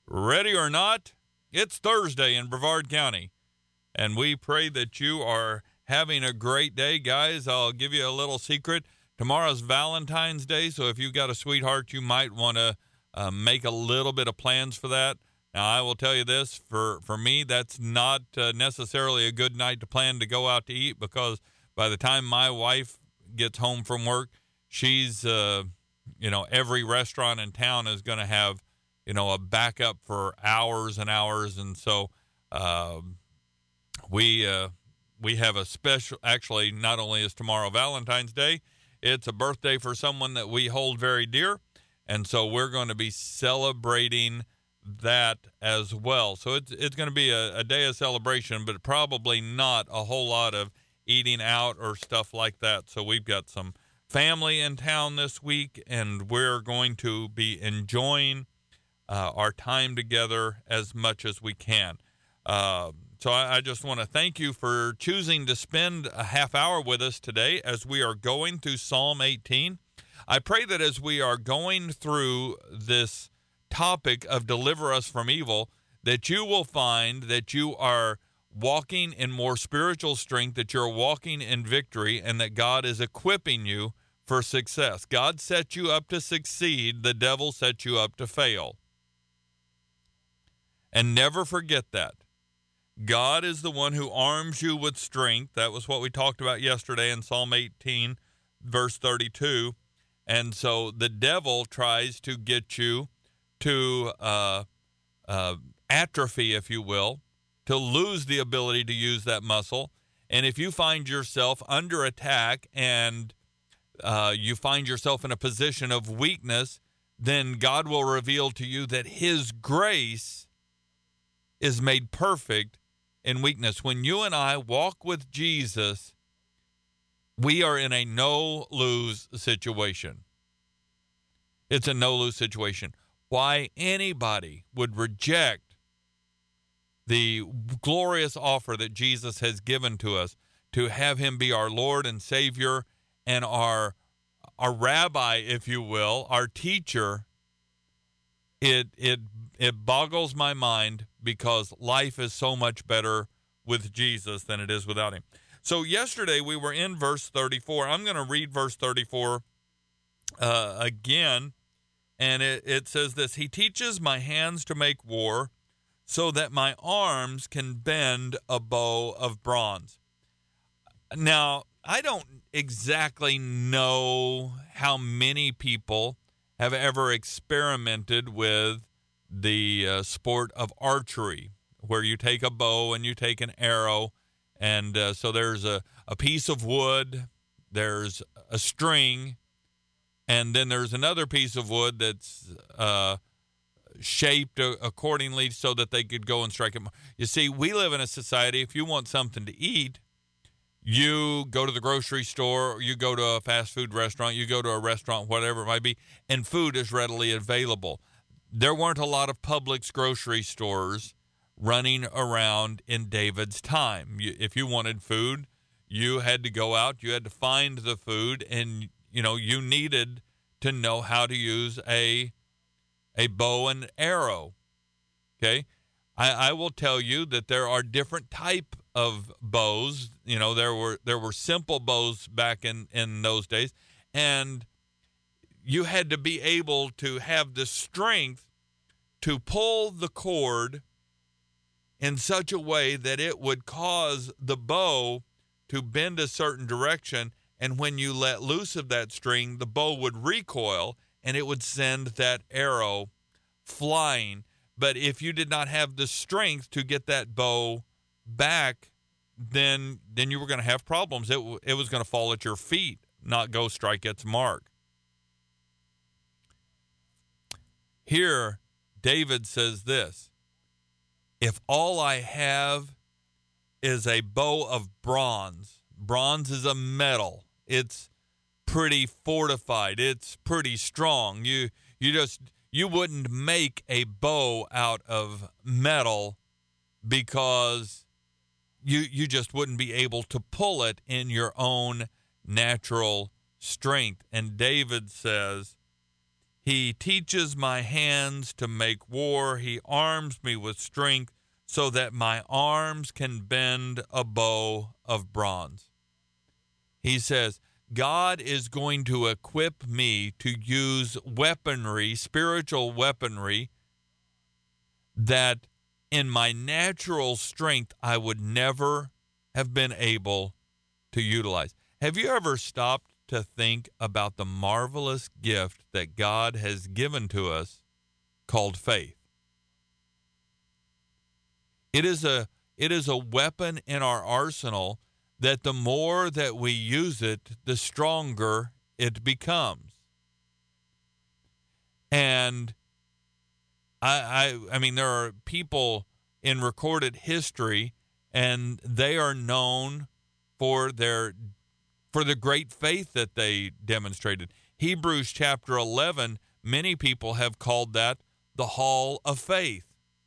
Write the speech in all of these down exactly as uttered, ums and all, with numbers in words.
Ready or not, it's Thursday in Brevard County, and we pray that you are having a great day, guys. I'll give you a little secret. Tomorrow's Valentine's Day, so if you've got a sweetheart, you might want to uh, make a little bit of plans for that. Now, I will tell you this, for, for me, that's not uh, necessarily a good night to plan to go out to eat, because by the time my wife gets home from work, she's, uh, you know, every restaurant in town is going to have, you know, a backup for hours and hours. And so uh, we uh, we have a special, actually, not only is tomorrow Valentine's Day, it's a birthday for someone that we hold very dear. And so we're going to be celebrating that as well. So it's, it's going to be a, a day of celebration, but probably not a whole lot of eating out or stuff like that. So we've got some family in town this week, and we're going to be enjoying Uh, our time together as much as we can. Uh, so I, I just want to thank you for choosing to spend a half hour with us today as we are going through Psalm eighteen. I pray that as we are going through this topic of deliver us from evil, that you will find that you are walking in more spiritual strength, that you're walking in victory, and that God is equipping you for success. God set you up to succeed. The devil set you up to fail. And never forget that. God is the one who arms you with strength. That was what we talked about yesterday in Psalm eighteen, verse thirty-two. And so the devil tries to get you to uh, uh, atrophy, if you will, to lose the ability to use that muscle. And if you find yourself under attack and uh, you find yourself in a position of weakness, then God will reveal to you that his grace is made perfect in weakness. When you and I walk with Jesus, we are in a no-lose situation. It's a no-lose situation. Why anybody would reject the glorious offer that Jesus has given to us to have him be our Lord and Savior and our, our rabbi, if you will, our teacher, it it it boggles my mind, because life is so much better with Jesus than it is without him. So yesterday we were in verse thirty-four. I'm going to read verse thirty-four uh, again, and it, it says this: He teaches my hands to make war, so that my arms can bend a bow of bronze. Now, I don't exactly know how many people have ever experimented with the uh, sport of archery, where you take a bow and you take an arrow, and uh, so there's a, a piece of wood, there's a string, and then there's another piece of wood that's uh, shaped accordingly so that they could go and strike it. You see, we live in a society, if you want something to eat, you go to the grocery store, or you go to a fast food restaurant, you go to a restaurant, whatever it might be, and food is readily available. There weren't a lot of Publix grocery stores running around in David's time. You, if you wanted food, you had to go out, you had to find the food, and you know you needed to know how to use a a bow and arrow. Okay, I, I will tell you that there are different type of bows. You know, there were there were simple bows back in, in those days, and you had to be able to have the strength to pull the cord in such a way that it would cause the bow to bend a certain direction, and when you let loose of that string, the bow would recoil, and it would send that arrow flying. But if you did not have the strength to get that bow back, then then you were going to have problems. It, it was going to fall at your feet, not go strike its mark. Here, David says this: if all I have is a bow of bronze, bronze is a metal. It's pretty fortified. It's pretty strong. You you just you wouldn't make a bow out of metal, because you you just wouldn't be able to pull it in your own natural strength. And David says He teaches my hands to make war. He arms me with strength so that my arms can bend a bow of bronze. He says, God is going to equip me to use weaponry, spiritual weaponry, that in my natural strength I would never have been able to utilize. Have you ever stopped to think about the marvelous gift that God has given to us called faith? It is a it is a weapon in our arsenal that the more that we use it, the stronger it becomes. And I I I mean there are people in recorded history, and they are known for their for the great faith that they demonstrated. Hebrews chapter eleven, many people have called that the Hall of Faith.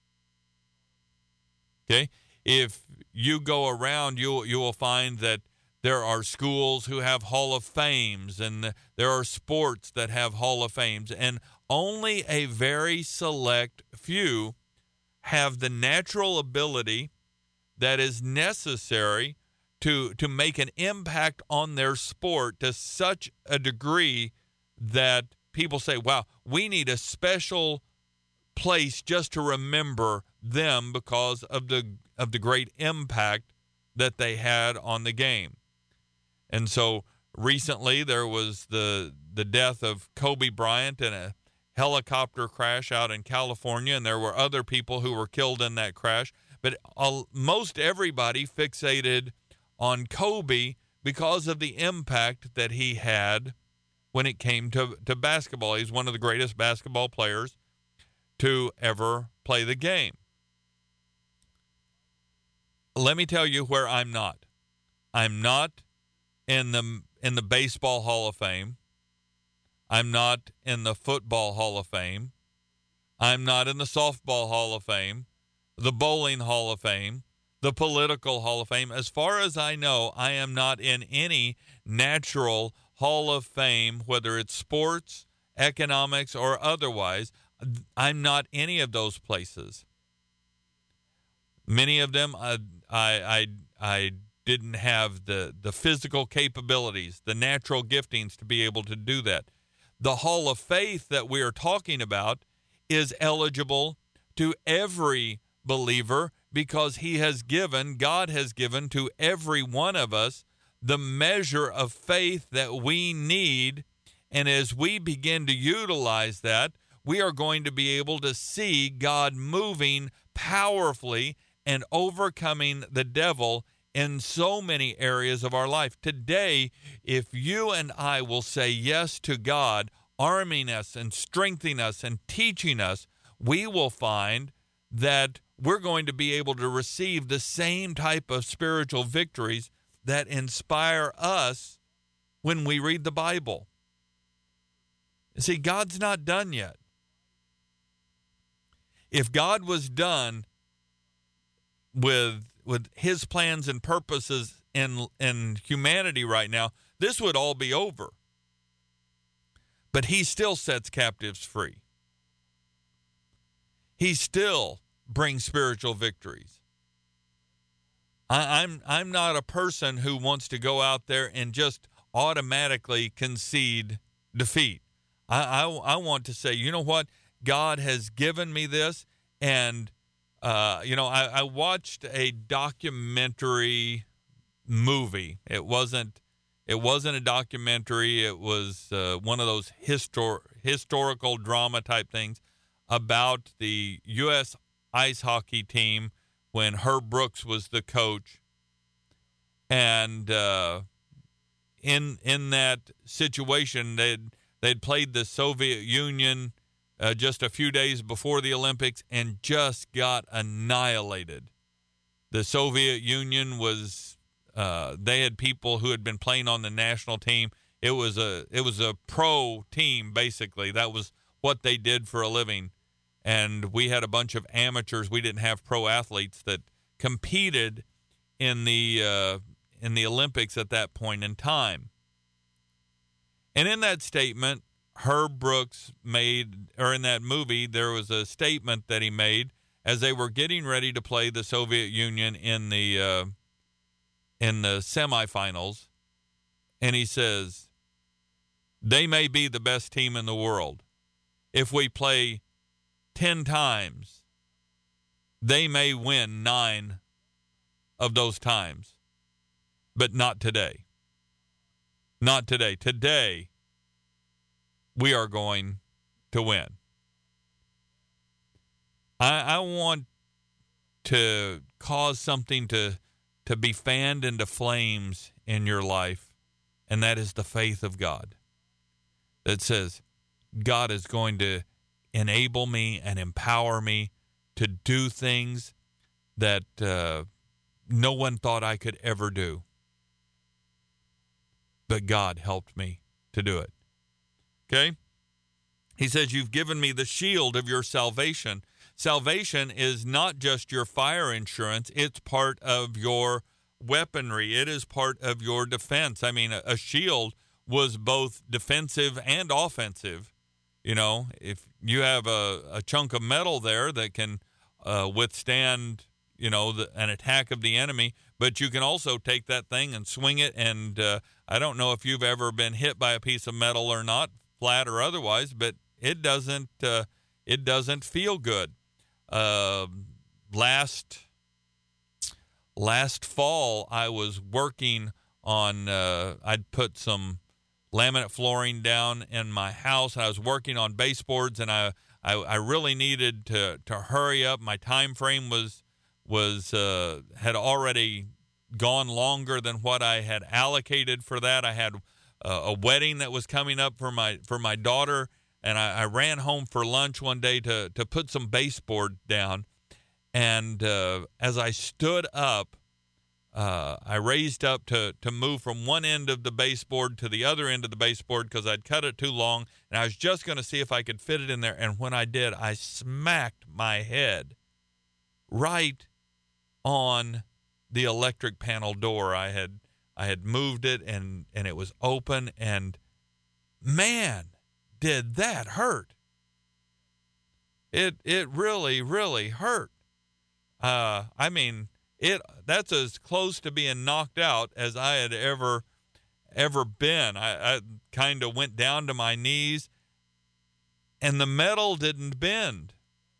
Okay? If you go around, you you will find that there are schools who have Hall of Fames, and there are sports that have Hall of Fames, and only a very select few have the natural ability that is necessary to to make an impact on their sport to such a degree that people say, wow, we need a special place just to remember them because of the of the great impact that they had on the game. And so recently there was the the death of Kobe Bryant in a helicopter crash out in California, and there were other people who were killed in that crash. But uh, most everybody fixated on Kobe because of the impact that he had when it came to, to basketball. He's one of the greatest basketball players to ever play the game. Let me tell you where I'm not. I'm not in the in the Baseball Hall of Fame. I'm not in the Football Hall of Fame. I'm not in the Softball Hall of Fame, the Bowling Hall of Fame, the Political Hall of Fame. As far as I know, I am not in any natural Hall of Fame, whether it's sports, economics, or otherwise. I'm not any of those places. Many of them, I I I, I didn't have the, the physical capabilities, the natural giftings to be able to do that. The Hall of Faith that we are talking about is eligible to every believer because he has given, God has given to every one of us the measure of faith that we need. And as we begin to utilize that, we are going to be able to see God moving powerfully and overcoming the devil in so many areas of our life. Today, if you and I will say yes to God, arming us and strengthening us and teaching us, we will find that we're going to be able to receive the same type of spiritual victories that inspire us when we read the Bible. See, God's not done yet. If God was done with with his plans and purposes in in humanity right now, this would all be over. But he still sets captives free. He still brings spiritual victories. I, I'm I'm not a person who wants to go out there and just automatically concede defeat. I, I, I want to say, you know what? God has given me this, and uh, you know, I, I watched a documentary movie. It wasn't, it wasn't a documentary. It was uh, one of those histor- historical drama type things about the U S ice hockey team when Herb Brooks was the coach, and uh, in in that situation, they'd they'd played the Soviet Union Uh, just a few days before the Olympics and just got annihilated. The Soviet Union was, uh, they had people who had been playing on the national team. It was a, it was a pro team, basically. That was what they did for a living. And we had a bunch of amateurs. We didn't have pro athletes that competed in the, uh, in the Olympics at that point in time. And in that statement, Herb Brooks made, or in that movie, there was a statement that he made as they were getting ready to play the Soviet Union in the uh, in the semifinals, and he says, "They may be the best team in the world. If we play ten times, they may win nine of those times, but not today. Not today. Today, we are going to win." I, I want to cause something to to be fanned into flames in your life, and that is the faith of God that says God is going to enable me and empower me to do things that uh, no one thought I could ever do. But God helped me to do it. Okay? He says, "You've given me the shield of your salvation." Salvation is not just your fire insurance. It's part of your weaponry. It is part of your defense. I mean, a, a shield was both defensive and offensive. You know, if you have a, a chunk of metal there that can uh, withstand, you know, the, an attack of the enemy, but you can also take that thing and swing it. And uh, I don't know if you've ever been hit by a piece of metal or not, flat or otherwise, but it doesn't uh, it doesn't feel good. Uh, last last fall, I was working on. Uh, I'd put some laminate flooring down in my house. I was working on baseboards, and I I, I really needed to to hurry up. My time frame was was uh, had already gone longer than what I had allocated for that. I had uh, a wedding that was coming up for my for my daughter. And I, I ran home for lunch one day to, to put some baseboard down. And uh, as I stood up, uh, I raised up to, to move from one end of the baseboard to the other end of the baseboard because I'd cut it too long. And I was just going to see if I could fit it in there. And when I did, I smacked my head right on the electric panel door. I had I had moved it, and, and it was open. And, man, did that hurt. It it really, really hurt. Uh, I mean, it that's as close to being knocked out as I had ever ever been. I, I kind of went down to my knees, and the metal didn't bend.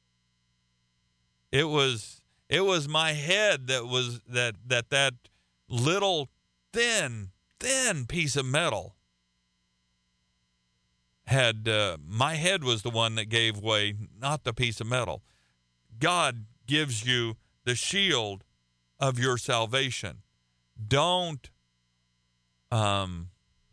It was it was my head that was that that that little thin thin piece of metal had uh, my head was the one that gave way, not the piece of metal. God gives you the shield of your salvation. Don't um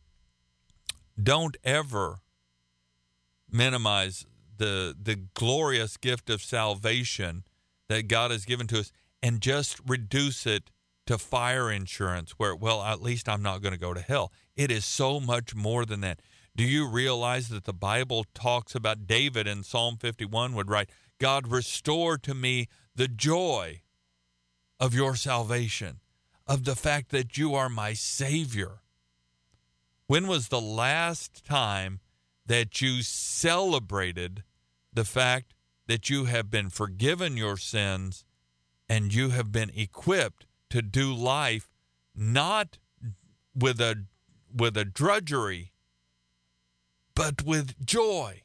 don't ever minimize the the glorious gift of salvation that God has given to us and just reduce it to fire insurance where, well, at least I'm not going to go to hell. It is so much more than that. Do you realize that the Bible talks about David in Psalm fifty-one would write, "God, restore to me the joy of your salvation, of the fact that you are my Savior." When was the last time that you celebrated the fact that you have been forgiven your sins and you have been equipped to do life not with a with a drudgery, but with joy?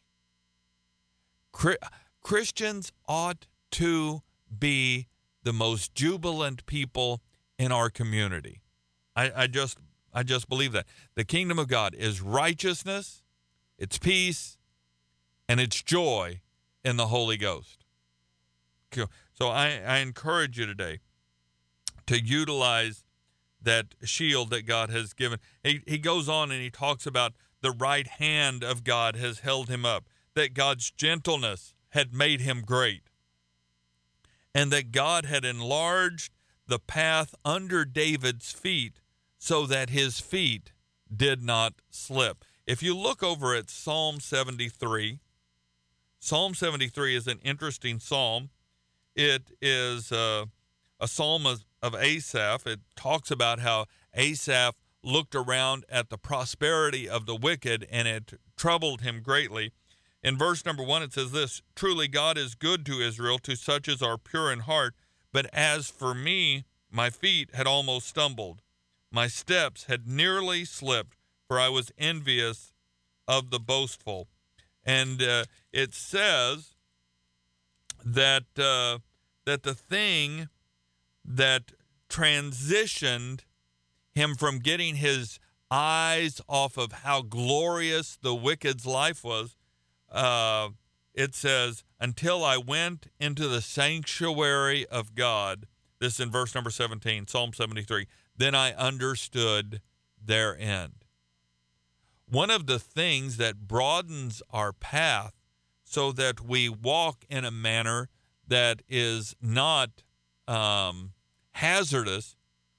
Christians ought to be the most jubilant people in our community. I, I just I just believe that. The kingdom of God is righteousness, it's peace, and it's joy in the Holy Ghost. So I, I encourage you today to utilize that shield that God has given. He, he goes on and he talks about the right hand of God has held him up, that God's gentleness had made him great, and that God had enlarged the path under David's feet so that his feet did not slip. If you look over at Psalm seventy-three, Psalm seventy-three is an interesting psalm. It is uh, a psalm of, of Asaph. It talks about how Asaph looked around at the prosperity of the wicked, and it troubled him greatly. In verse number one, it says this: "Truly God is good to Israel, to such as are pure in heart. But as for me, my feet had almost stumbled. My steps had nearly slipped, for I was envious of the boastful." And uh, it says that uh, that the thing that transitioned him from getting his eyes off of how glorious the wicked's life was, uh, it says, "Until I went into the sanctuary of God." This is in verse number seventeen, Psalm seventy-three. "Then I understood their end." One of the things that broadens our path so that we walk in a manner that is not um, hazardous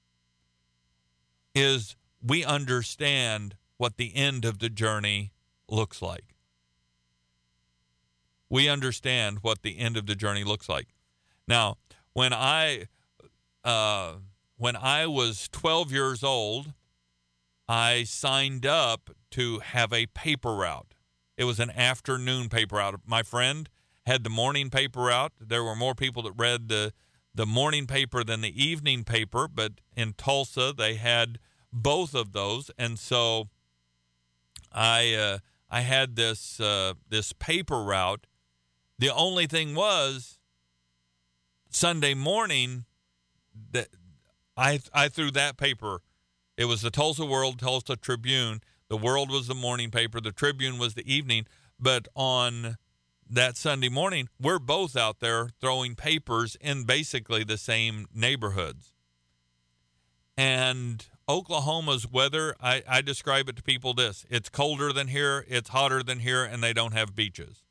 is we understand what the end of the journey looks like. We understand what the end of the journey looks like. Now, when I uh, when I was twelve years old, I signed up to have a paper route. It was an afternoon paper route. My friend had the morning paper route. There were more people that read the the morning paper than the evening paper, but in Tulsa they had both of those, and so I uh, I had this uh, this paper route. The only thing was Sunday morning that I I threw that paper. It was the Tulsa World, Tulsa Tribune. The World was the morning paper. The Tribune was the evening. But on that Sunday morning, we're both out there throwing papers in basically the same neighborhoods. And Oklahoma's weather, I, I describe it to people this: it's colder than here, it's hotter than here, and they don't have beaches.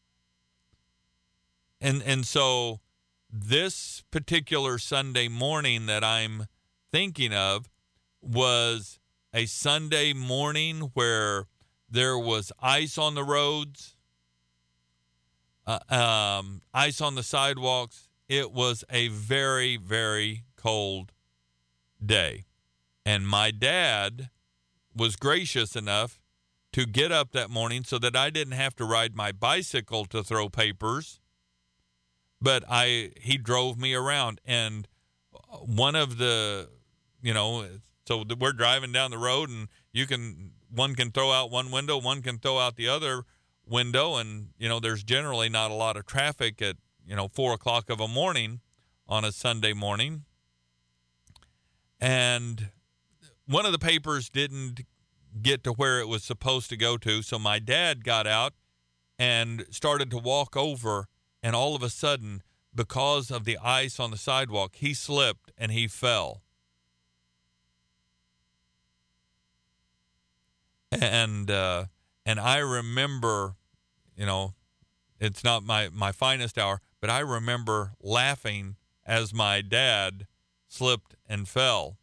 And and so this particular Sunday morning that I'm thinking of was a Sunday morning where there was ice on the roads, uh, um, ice on the sidewalks. It was a very, very cold day. And my dad was gracious enough to get up that morning so that I didn't have to ride my bicycle to throw papers, but I he drove me around. And one of the, you know, so we're driving down the road, and you can one can throw out one window, one can throw out the other window, and you know there's generally not a lot of traffic at you know four o'clock of a morning on a Sunday morning. And one of the papers didn't get to where it was supposed to go to, so my dad got out and started to walk over, and all of a sudden, because of the ice on the sidewalk, he slipped and he fell. And uh, and I remember, you know, it's not my, my finest hour, but I remember laughing as my dad slipped and fell.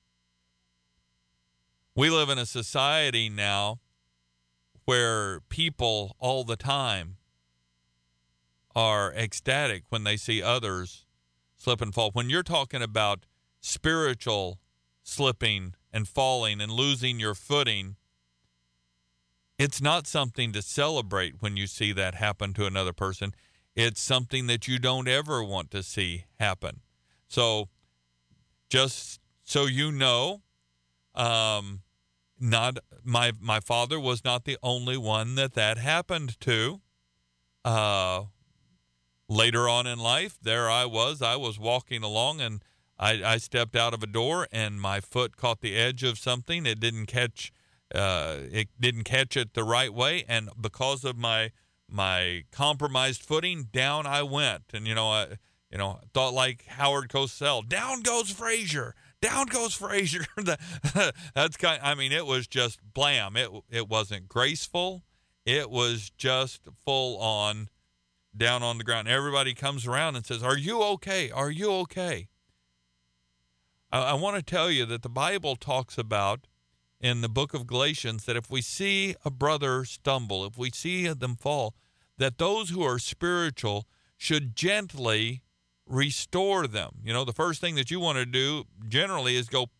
We live in a society now where people all the time are ecstatic when they see others slip and fall. When you're talking about spiritual slipping and falling and losing your footing, it's not something to celebrate when you see that happen to another person. It's something that you don't ever want to see happen. So just so you know, um, not my my father was not the only one that that happened to. Uh, later on in life, there I was. I was walking along, and I, I stepped out of a door, and my foot caught the edge of something. It didn't catch. Uh, it didn't catch it the right way, and because of my my compromised footing, down I went. And you know, I you know thought like Howard Cosell, down goes Frazier, down goes Frazier. That's kind. I mean, it was just blam. It it wasn't graceful. It was just full on down on the ground. Everybody comes around and says, "Are you okay? Are you okay?" I, I want to tell you that the Bible talks about, in the book of Galatians, that if we see a brother stumble, if we see them fall, that those who are spiritual should gently restore them. You know, the first thing that you want to do generally is go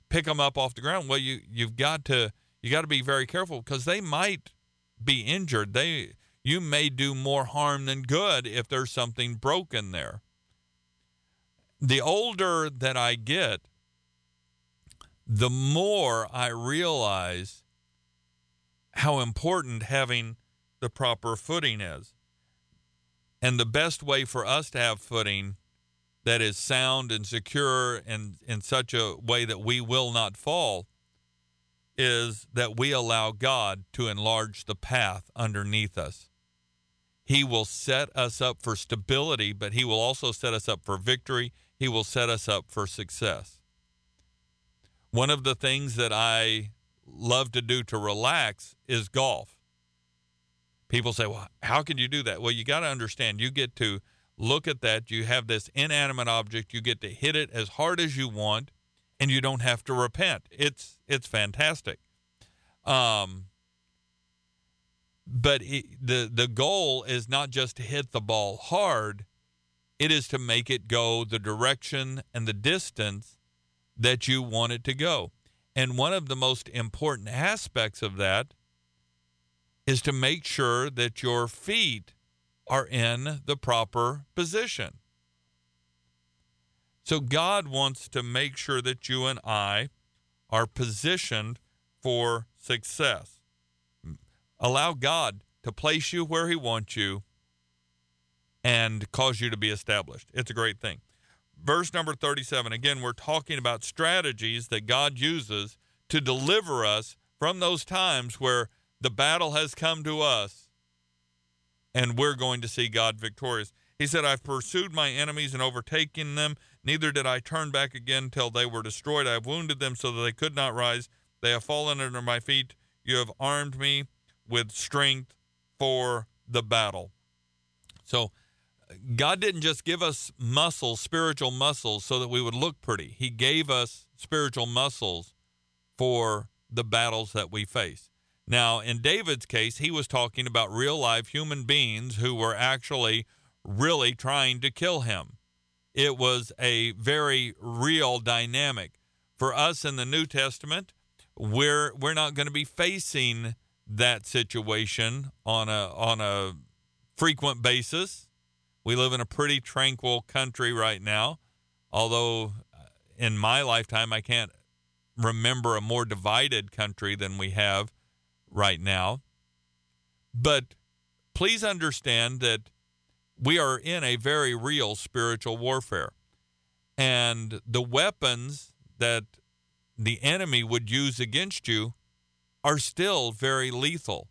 pick them up off the ground. Well, you you've got to you got to be very careful because they might be injured. They you may do more harm than good if there's something broken there. The older that I get, the more I realize how important having the proper footing is. And the best way for us to have footing that is sound and secure and in such a way that we will not fall is that we allow God to enlarge the path underneath us. He will set us up for stability, but he will also set us up for victory. He will set us up for success. One of the things that I love to do to relax is golf. People say, well, how can you do that? Well, you got to understand, you get to look at that. You have this inanimate object. You get to hit it as hard as you want, and you don't have to repent. It's it's fantastic. Um, but it, the the goal is not just to hit the ball hard. It is to make it go the direction and the distance that you want it to go. And one of the most important aspects of that is to make sure that your feet are in the proper position. So God wants to make sure that you and I are positioned for success. Allow God to place you where he wants you and cause you to be established. It's a great thing. Verse number thirty-seven, again, we're talking about strategies that God uses to deliver us from those times where the battle has come to us and we're going to see God victorious. He said, I've pursued my enemies and overtaken them. Neither did I turn back again till they were destroyed. I have wounded them so that they could not rise. They have fallen under my feet. You have armed me with strength for the battle. So God didn't just give us muscles, spiritual muscles, so that we would look pretty. He gave us spiritual muscles for the battles that we face. Now, in David's case, he was talking about real-life human beings who were actually really trying to kill him. It was a very real dynamic. For us in the New Testament, we're we're not going to be facing that situation on a on a frequent basis. We live in a pretty tranquil country right now, although in my lifetime I can't remember a more divided country than we have right now. But please understand that we are in a very real spiritual warfare. And the weapons that the enemy would use against you are still very lethal.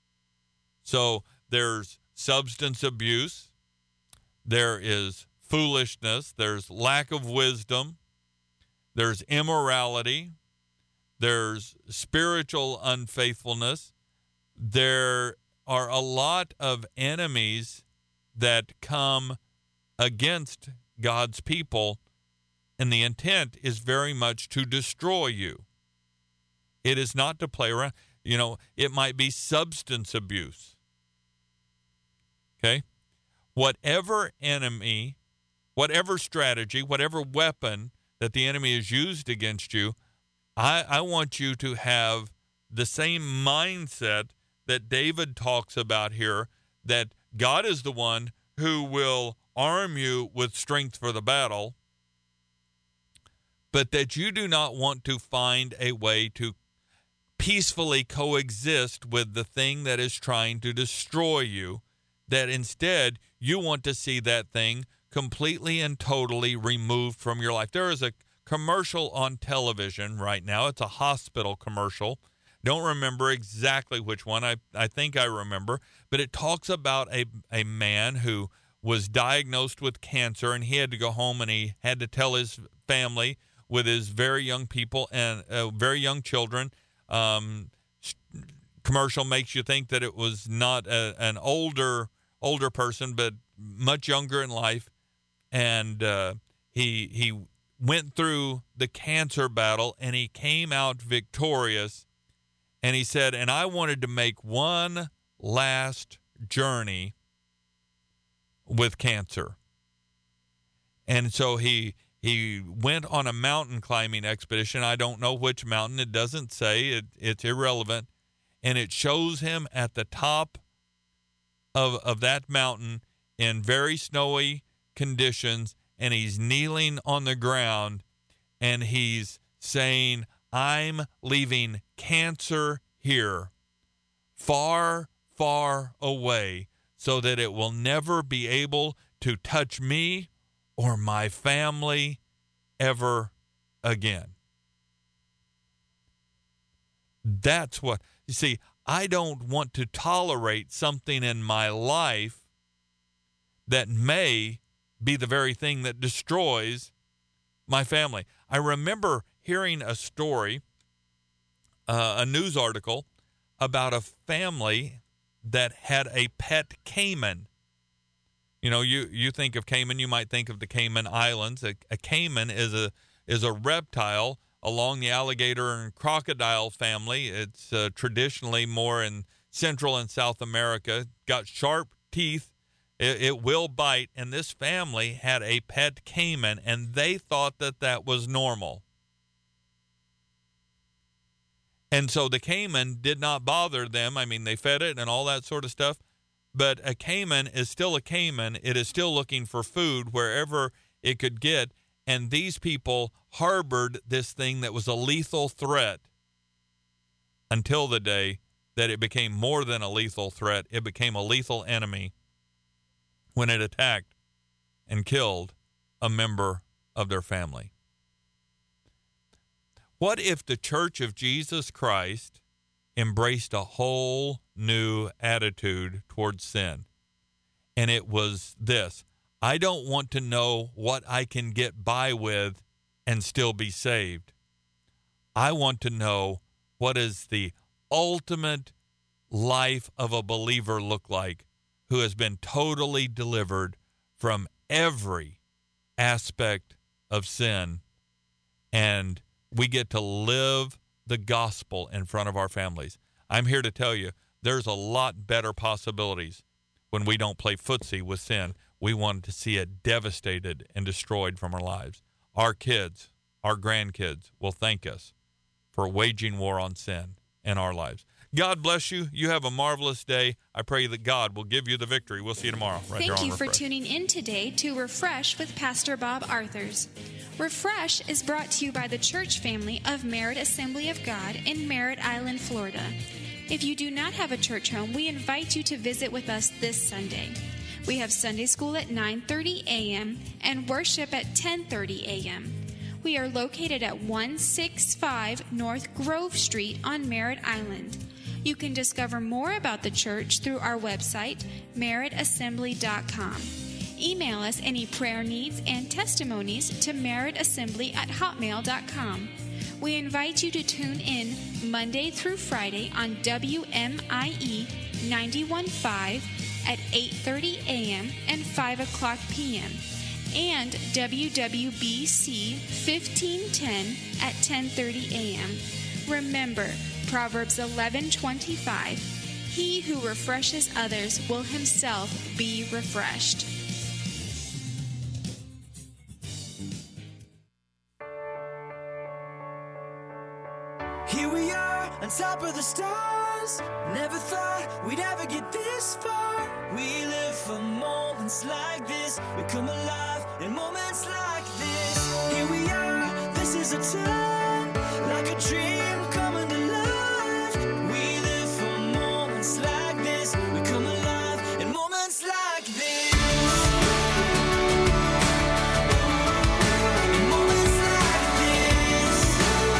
So there's substance abuse, there is foolishness, there's lack of wisdom, there's immorality, there's spiritual unfaithfulness. There are a lot of enemies that come against God's people, and the intent is very much to destroy you. It is not to play around. You know, it might be substance abuse. Okay? Whatever enemy, whatever strategy, whatever weapon that the enemy has used against you, I, I want you to have the same mindset that David talks about here, that God is the one who will arm you with strength for the battle, but that you do not want to find a way to peacefully coexist with the thing that is trying to destroy you, that instead you want to see that thing completely and totally removed from your life. There is a commercial on television right now. It's a hospital commercial. Don't remember exactly which one. I, I think I remember. But it talks about a, a man who was diagnosed with cancer, and he had to go home and he had to tell his family with his very young people and uh, very young children. Um, commercial makes you think that it was not a, an older older person, but much younger in life. And uh, he he went through the cancer battle, and he came out victorious. And he said, and I wanted to make one last journey with cancer. And so he he went on a mountain climbing expedition. I don't know which mountain. It doesn't say. It, it's irrelevant. And it shows him at the top of, of that mountain in very snowy conditions, and he's kneeling on the ground, and he's saying, I'm leaving cancer here, far, far away, so that it will never be able to touch me or my family ever again. That's what, you see, I don't want to tolerate something in my life that may be the very thing that destroys my family. I remember hearing a story, uh, a news article about a family that had a pet caiman. You know, you, you think of caiman, you might think of the Cayman Islands. A, a caiman is a is a reptile along the alligator and crocodile family. It's uh, traditionally more in Central and South America. Got sharp teeth. It, it will bite. And this family had a pet caiman, and they thought that that was normal. And so the caiman did not bother them. I mean, they fed it and all that sort of stuff. But a caiman is still a caiman. It is still looking for food wherever it could get. And these people harbored this thing that was a lethal threat until the day that it became more than a lethal threat. It became a lethal enemy when it attacked and killed a member of their family. What if the Church of Jesus Christ embraced a whole new attitude towards sin? And it was this: I don't want to know what I can get by with and still be saved. I want to know, what is the ultimate life of a believer look like who has been totally delivered from every aspect of sin, and we get to live the gospel in front of our families. I'm here to tell you, there's a lot better possibilities when we don't play footsie with sin. We want to see it devastated and destroyed from our lives. Our kids, our grandkids will thank us for waging war on sin in our lives. God bless you. You have a marvelous day. I pray that God will give you the victory. We'll see you tomorrow. Right Thank here you on for Refresh. tuning in today to Refresh with Pastor Bob Arthurs. Refresh is brought to you by the church family of Merritt Assembly of God in Merritt Island, Florida. If you do not have a church home, we invite you to visit with us this Sunday. We have Sunday school at nine thirty a.m. and worship at ten thirty a.m. We are located at one sixty-five North Grove Street on Merritt Island. You can discover more about the church through our website, merritt assembly dot com. Email us any prayer needs and testimonies to merrittassembly at hotmail dot com. We invite you to tune in Monday through Friday on W M I E ninety-one point five at eight thirty a.m. and five o'clock p.m. and W W B C fifteen ten at ten thirty a.m. Remember, Proverbs eleven twenty-five, he who refreshes others will himself be refreshed. Here we are on top of the stars. Never thought we'd ever get this far. We live for moments like this. We come alive in moments like this. Here we are, this is a time, like a dream coming to life. We live for moments like this. We come alive in moments like this. In moments like this.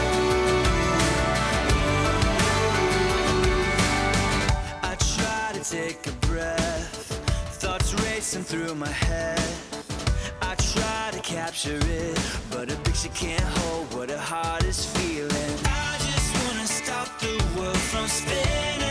I try to take a breath, thoughts racing through my head. I try to capture it, but a picture can't hold what a heart is feeling. I just wanna stop the world from spinning.